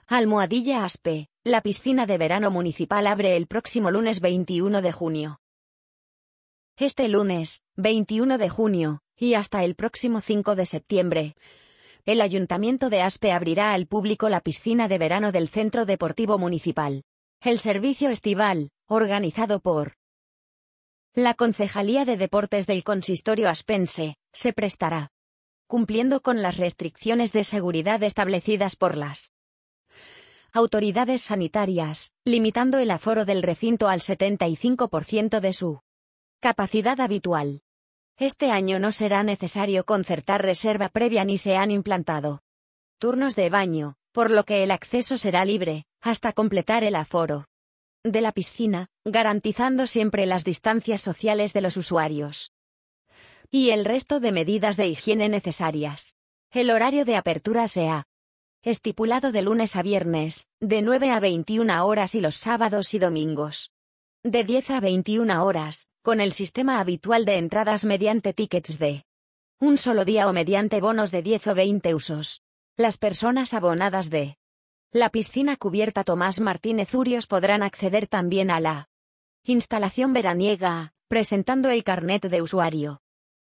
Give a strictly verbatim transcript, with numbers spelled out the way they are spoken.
Almohadilla Aspe, la piscina de verano municipal abre el próximo lunes veintiuno de junio. Este lunes, veintiuno de junio, y hasta el próximo cinco de septiembre, el Ayuntamiento de Aspe abrirá al público la piscina de verano del Centro Deportivo Municipal. El servicio estival, organizado por la Concejalía de Deportes del Consistorio Aspense, se prestará, cumpliendo con las restricciones de seguridad establecidas por las autoridades sanitarias, limitando el aforo del recinto al setenta y cinco por ciento de su capacidad habitual. Este año no será necesario concertar reserva previa ni se han implantado turnos de baño, por lo que el acceso será libre, hasta completar el aforo de la piscina, garantizando siempre las distancias sociales de los usuarios y el resto de medidas de higiene necesarias. El horario de apertura se ha estipulado de lunes a viernes, de nueve a veintiuna horas y los sábados y domingos, de diez a veintiuna horas, con el sistema habitual de entradas mediante tickets de un solo día o mediante bonos de diez o veinte usos. Las personas abonadas de la piscina cubierta Tomás Martínez Urios podrán acceder también a la instalación veraniega, presentando el carnet de usuario.